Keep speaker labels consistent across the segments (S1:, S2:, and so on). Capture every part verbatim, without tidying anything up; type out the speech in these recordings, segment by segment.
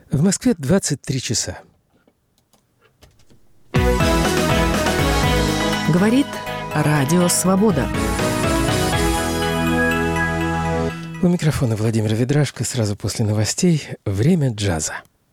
S1: В Москве двадцать три часа.
S2: Говорит Радио Свобода.
S1: У микрофона Владимир Ведрашко. Сразу после новостей «Время джаза».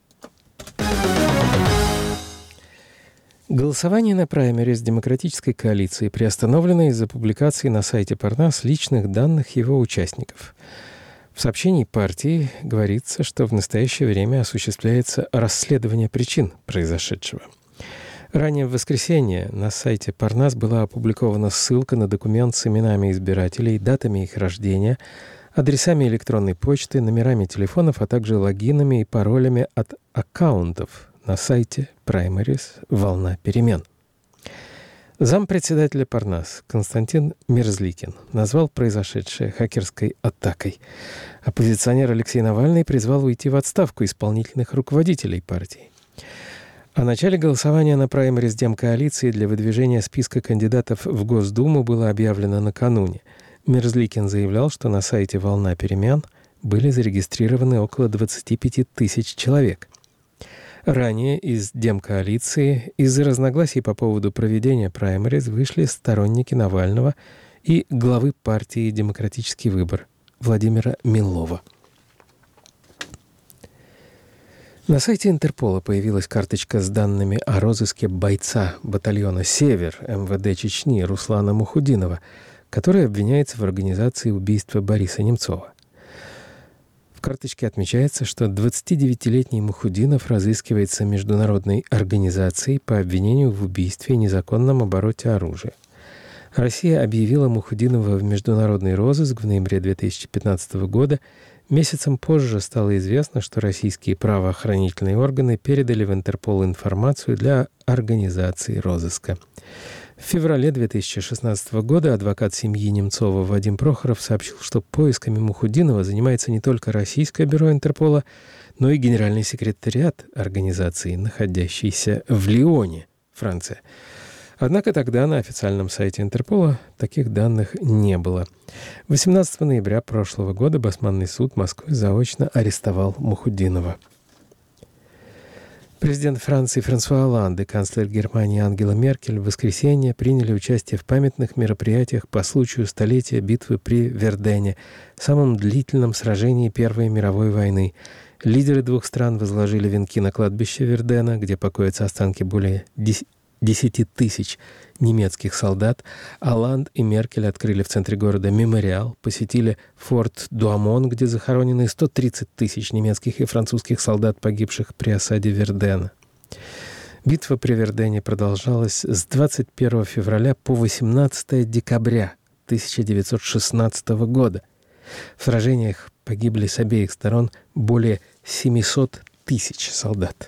S1: Голосование на праймериз Демократической коалиции приостановлено из-за публикации на сайте Парнас личных данных его участников. В сообщении партии говорится, что в настоящее время осуществляется расследование причин произошедшего. Ранее в воскресенье на сайте Парнас была опубликована ссылка на документ с именами избирателей, датами их рождения, адресами электронной почты, номерами телефонов, а также логинами и паролями от аккаунтов на сайте Праймерис «Волна перемен». Зампредседателя Парнас Константин Мерзликин назвал произошедшее хакерской атакой. Оппозиционер Алексей Навальный призвал уйти в отставку исполнительных руководителей партии. О начале голосования на праймериз Демкоалиции для выдвижения списка кандидатов в Госдуму было объявлено накануне. Мерзликин заявлял, что на сайте «Волна перемен» были зарегистрированы около двадцать пять тысяч человек. Ранее из Демкоалиции из-за разногласий по поводу проведения праймериз вышли сторонники Навального и главы партии «Демократический выбор» Владимира Милова. На сайте Интерпола появилась карточка с данными о розыске бойца батальона «Север» эм вэ дэ Чечни Руслана Мухудинова, который обвиняется в организации убийства Бориса Немцова. В карточке отмечается, что двадцатидевятилетний Мухудинов разыскивается международной организацией по обвинению в убийстве и незаконном обороте оружия. Россия объявила Мухудинова в международный розыск в ноябре две тысячи пятнадцатого года. Месяцем позже стало известно, что российские правоохранительные органы передали в Интерпол информацию для организации розыска. В феврале две тысячи шестнадцатого года адвокат семьи Немцова Вадим Прохоров сообщил, что поисками Мухудинова занимается не только Российское бюро Интерпола, но и Генеральный секретариат организации, находящийся в Лионе, Франция. Однако тогда на официальном сайте Интерпола таких данных не было. восемнадцатого ноября прошлого года Басманный суд Москвы заочно арестовал Мухудинова. Президент Франции Франсуа Олланд и канцлер Германии Ангела Меркель в воскресенье приняли участие в памятных мероприятиях по случаю столетия битвы при Вердене, самом длительном сражении Первой мировой войны. Лидеры двух стран возложили венки на кладбище Вердена, где покоятся останки более десяти тысяч немецких солдат. Олланд и Меркель открыли в центре города мемориал, посетили форт Дуамон, где захоронены сто тридцать тысяч немецких и французских солдат, погибших при осаде Вердена. Битва при Вердене продолжалась с двадцать первого февраля по восемнадцатого декабря тысяча девятьсот шестнадцатого года. В сражениях погибли с обеих сторон более семисот тысяч солдат.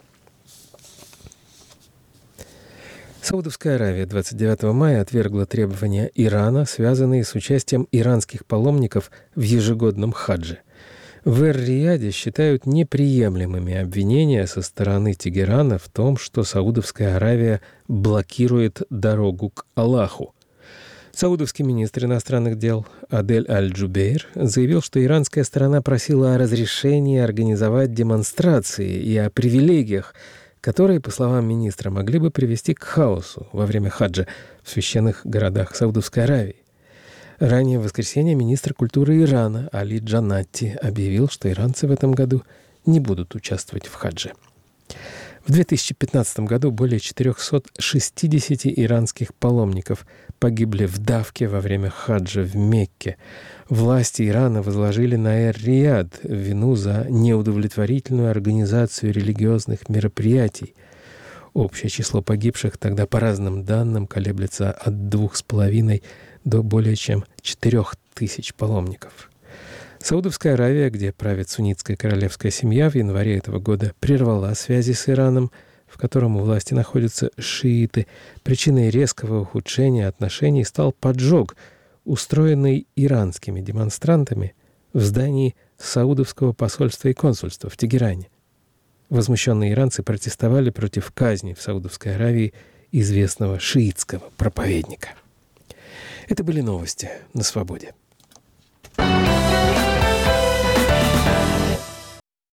S1: Саудовская Аравия двадцать девятого мая отвергла требования Ирана, связанные с участием иранских паломников в ежегодном хадже. В Эр-Рияде считают неприемлемыми обвинения со стороны Тегерана в том, что Саудовская Аравия блокирует дорогу к Аллаху. Саудовский министр иностранных дел Адель Аль-Джубейр заявил, что иранская сторона просила о разрешении организовать демонстрации и о привилегиях, которые, по словам министра, могли бы привести к хаосу во время хаджа в священных городах Саудовской Аравии. Ранее в воскресенье министр культуры Ирана Али Джанати объявил, что иранцы в этом году не будут участвовать в хадже. В две тысячи пятнадцатом году более четырехсот шестидесяти иранских паломников погибли в давке во время хаджа в Мекке. Власти Ирана возложили на Эр-Рияд вину за неудовлетворительную организацию религиозных мероприятий. Общее число погибших тогда, по разным данным, колеблется от двух с половиной до более чем четырех тысяч паломников. Саудовская Аравия, где правит суннитская королевская семья, в январе этого года прервала связи с Ираном, в котором у власти находятся шииты. Причиной резкого ухудшения отношений стал поджог, устроенный иранскими демонстрантами в здании Саудовского посольства и консульства в Тегеране. Возмущенные иранцы протестовали против казни в Саудовской Аравии известного шиитского проповедника. Это были новости на «Свободе».